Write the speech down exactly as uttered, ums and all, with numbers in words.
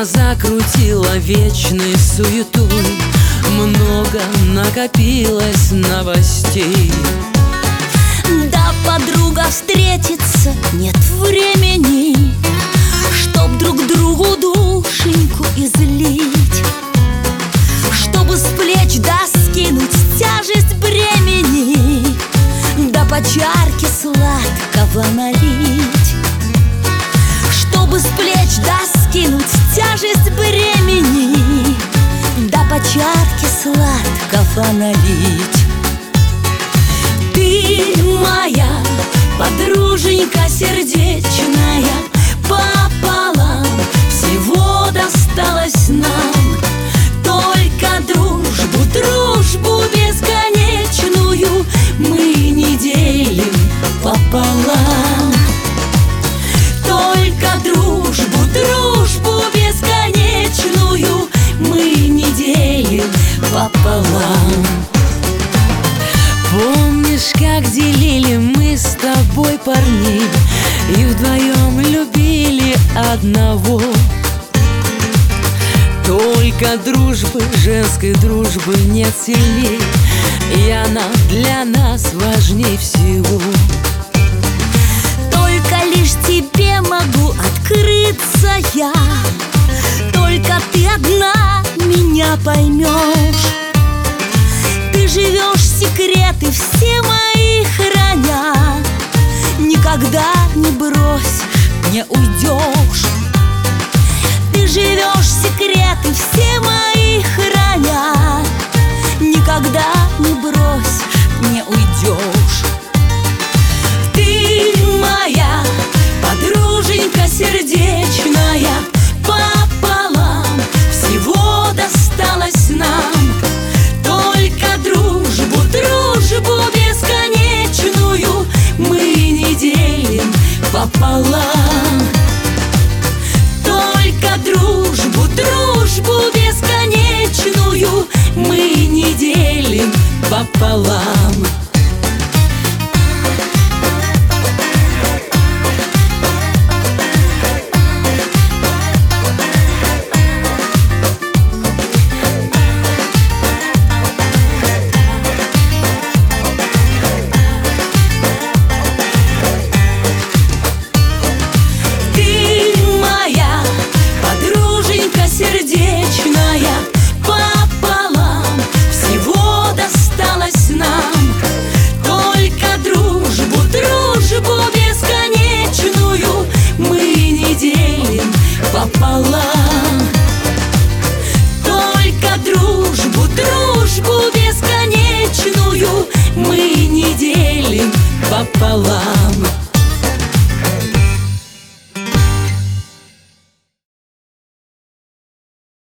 Меня закрутило вечной суетой, много накопилось новостей. Да, подруга, встретиться нет времени, чтоб друг другу душеньку излить, чтобы с плеч да скинуть тяжесть бремени, да по чарке сладкого налить, чтобы с плеч да скинуть тяжесть бремени, да по чарке сладкого налить. Ты моя подруженька сердечная, пополам всего досталось нам, только дружбу, дружбу бесконечную мы не делим пополам. Только дружбу, дружбу бесконечную мы не делим пополам. Помнишь, как делили мы с тобой парней и вдвоем любили одного? Только дружбы, женской дружбы нет сильней, и она для нас важней всего. Только лишь тебе могу открыться я, только ты одна меня поймешь. Ты живешь секреты все мои храня, никогда не бросишь, не уйдешь. Ты живешь секреты все мои храня, никогда не бросишь, не уйдешь. Ты моя подруженька сердечная, пополам всего досталось нам, только дружбу, дружбу бесконечную мы не делим пополам.